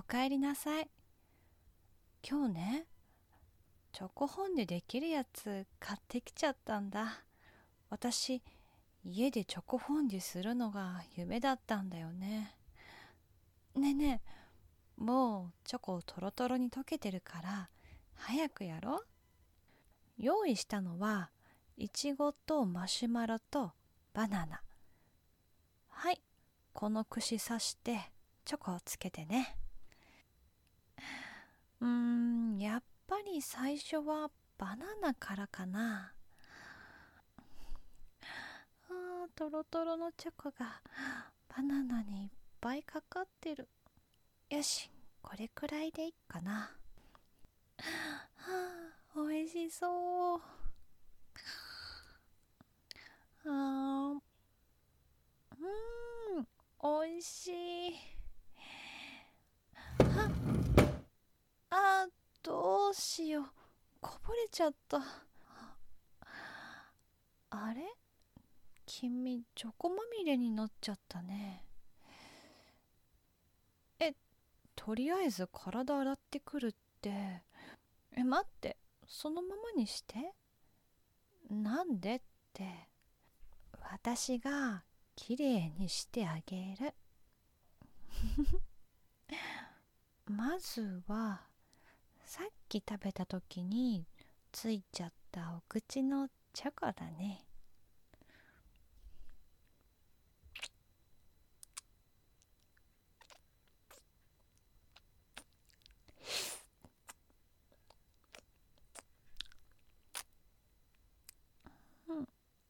おかえりなさい。今日ね、チョコフォンデュできるやつ買ってきちゃったんだ。私、家でチョコフォンデュするのが夢だったんだよね。ねえねえ、もうチョコトロトロに溶けてるから早くやろう。用意したのはいちごとマシュマロとバナナ。はい、この串刺してチョコをつけてね。やっぱり最初はバナナからかな。トロトロのチョコがバナナにいっぱいかかってる。よし、これくらいでいいかな。おいしそう。おいしい。どうしよう、こぼれちゃった。あれ、君チョコまみれになっちゃったね。とりあえず体洗ってくるって。待って、そのままにして。なんでって。私がきれいにしてあげる。まずはさっき食べた時についちゃったお口のチョコだね。うん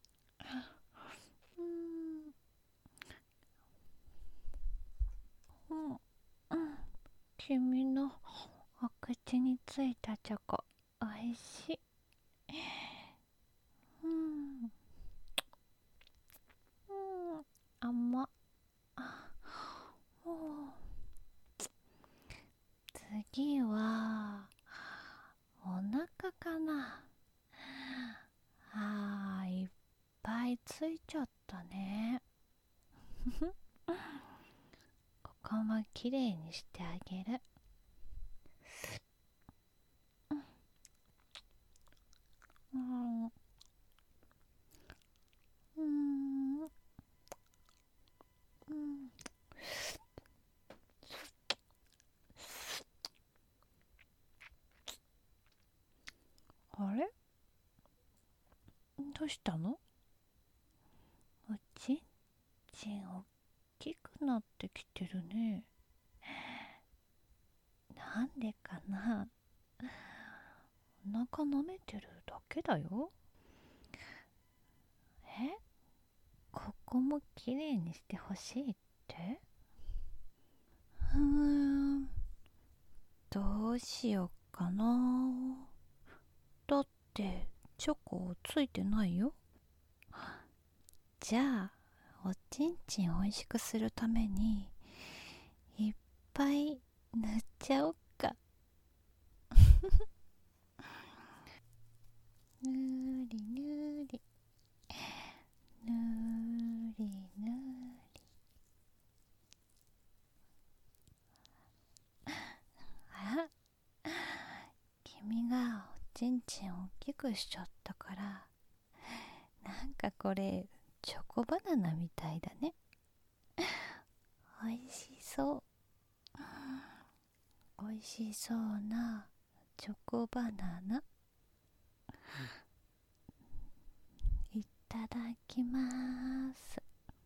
うん君のお口についたチョコおいしい。甘っ。次はお腹かな。いっぱいついちゃったね。ここもきれいにしてあげる。あれ、どうしたの？おちんちんおっきくなってきてるね。なんでかな。お腹舐めてるだけだよ。ここもきれいにしてほしいって？どうしようかな。だってチョコついてないよ。じゃあおちんちんおいしくするためにいっぱい塗っちゃおっか。ぬりぬりぬりぬり。君がおちんちん大きくしちゃったから、なんかこれチョコバナナみたいだね。おいしそう。おいしそうなチョコバナナ。いただきます。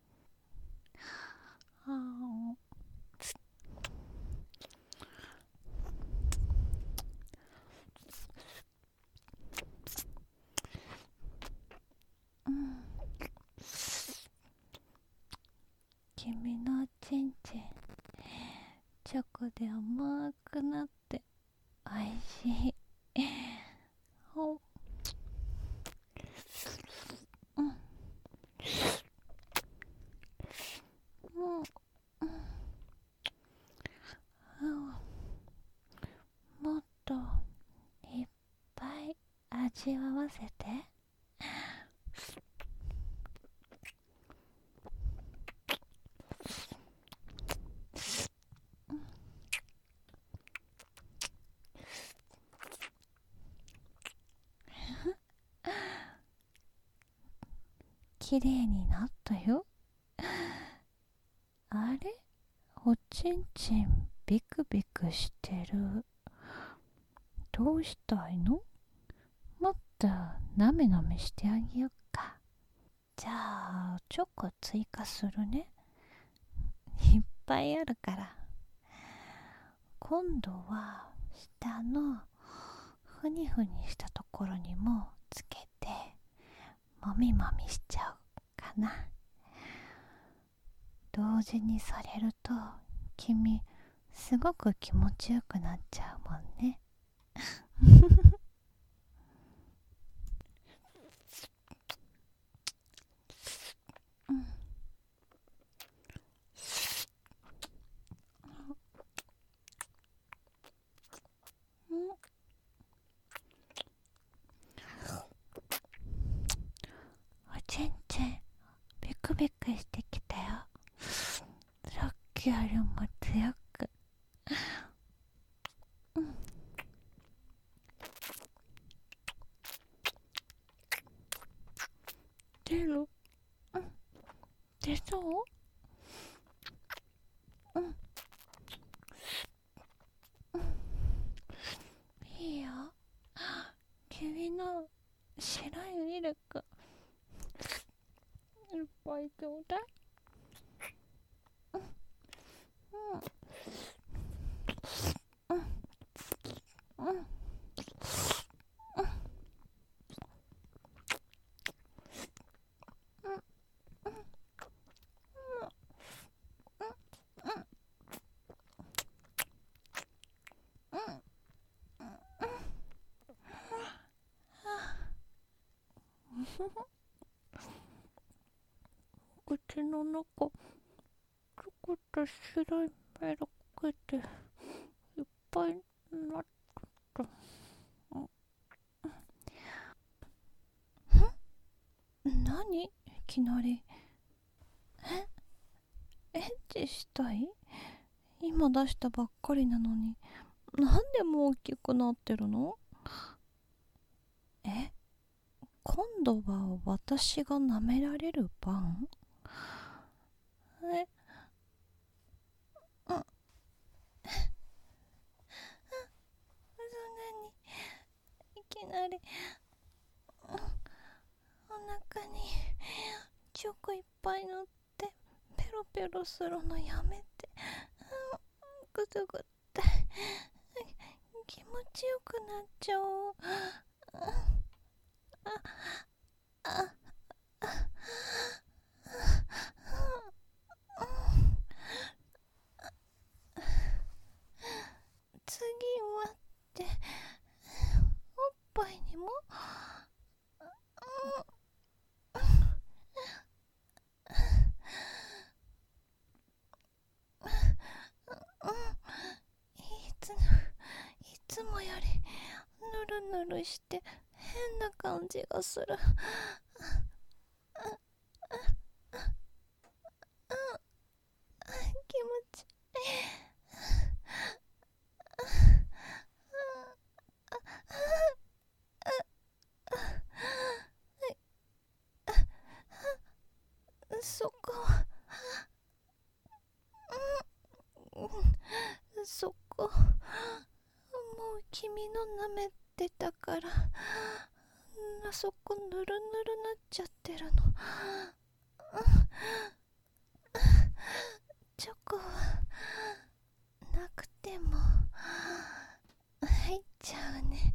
君のおちんちんチョコで甘くなっておいしい。もっといっぱい味わわせて。 きれいになったよ。あれ、おちんちんビクビクしてる。どうしたいの？もっとなめなめしてあげよっか。じゃあチョコ追加するね。いっぱいあるから。今度は下のふにふにしたところにもつけてもみもみしちゃおうかな。同時にされると君すごく気持ちよくなっちゃうもんね。おちんちんビクビクしてきたよ。さっきよりも強く。出る？出そう？いいよ。君の白いミルクいっぱいちょうだい。口の中ちょこっと白いミルクでいっぱいになった。何？いきなり。エッチしたい？今出したばっかりなのになんでもう大きくなってるの？今度は私が舐められる番？そんなにいきなりお腹にチョコいっぱい塗ってペロペロするのやめて。ぐずぐって気持ちよくなっちゃおう。次はっておっぱいにも？いつもよりぬるぬるして変な感じがする。気持ちそこそこもう君の舐めてたからそこぬるぬるなっちゃってるの。チョコはなくても入っちゃうね。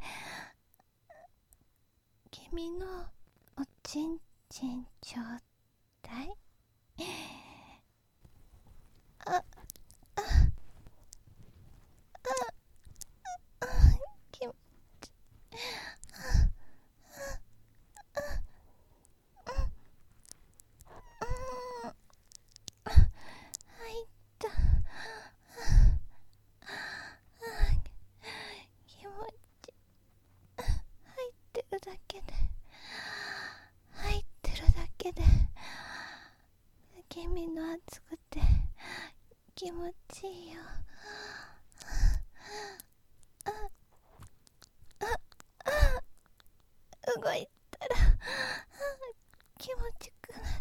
君のおちんちんちょうだい。気持ち入った。気持ち入ってるだけで君の熱くて気持ちいいよ。動いたら気持ちくなる。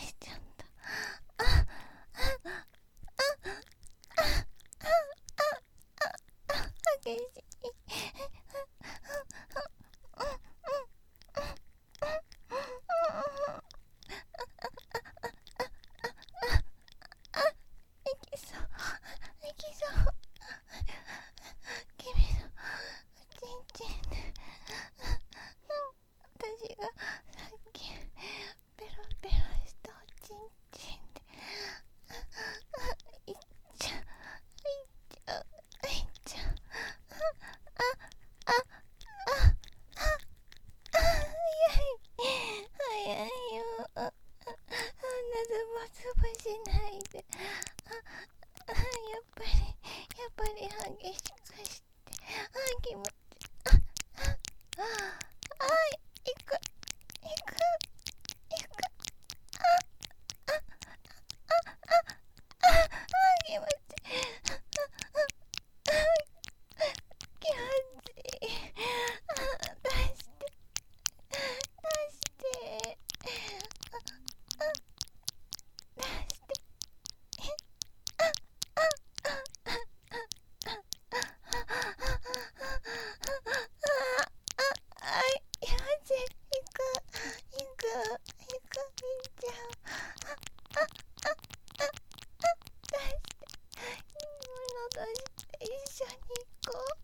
しちゃった。激しい。きそう、きそう。君のおちんちんで、私がさっきペロペロしたおちんちんで、いっちゃう、いっちゃう、いっちゃう。早いよ。あんなズボズボしないで。やっぱり激しくして。気持ち。行く、行く、行く。気持ち。気持ちいい。出して、出して。出して。気持ちいい。行く、行く、行く、行っちゃう。出して。戻して一緒に行こう。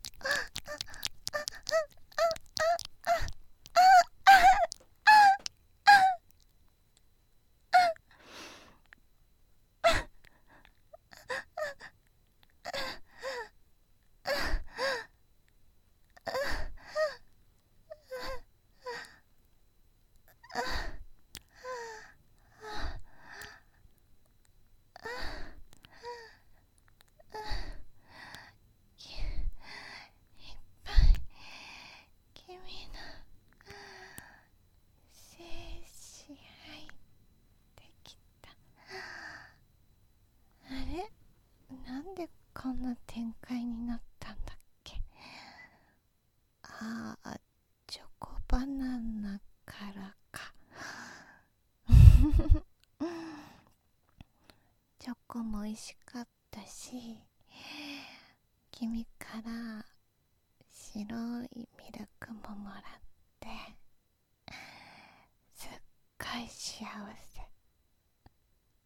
いっぱい君の精子入ってきた。あれ、なんでこんな展開になったんだっけ。チョコバナナからか。チョコも美味しかったし、君から白いミルクももらって、すっごい幸せ